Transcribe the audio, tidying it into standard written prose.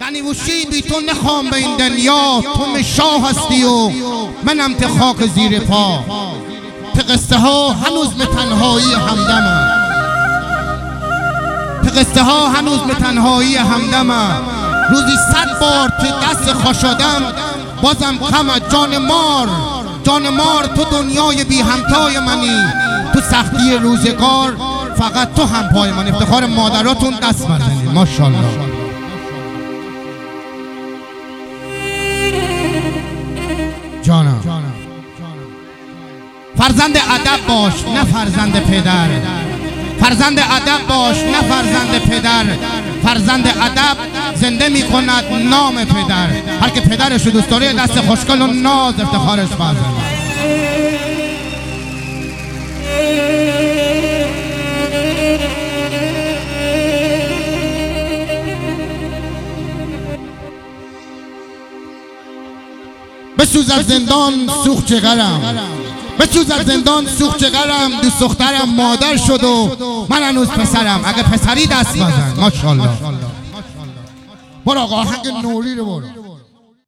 زنیوشی بی تو نخوام به این دنیا، تو شاه هستی و منم ته خاک زیر پا. ته قصه ها هنوز به تنهایی همدمم، ته قصه ها هنوز به تنهایی همدمم. روزی 100 بار ته دست خوشادم، بازم کمت جان مار. جان مار تو دنیای بی همتای منی، تو سختی روزگار فقط تو هم پای من. افتخار مادراتون دست بزنید ماشاءالله. جانم فرزند ادب باش نه فرزند پدر، فرزند ادب باش نه فرزند پدر. فرزند ادب زنده می کند نام پدر. هر که پدرش رو دوست داره دست خوشگل و ناز افتخارش بزنه. بسوز از زندان سوخت جگرم، بسوز از زندان سوخت جگرم. دوست دخترم مادر شد و من هنوز پسرم. اگه پسری دست بزن ماشاءالله. برو آقا آهنگ نوری رو برو.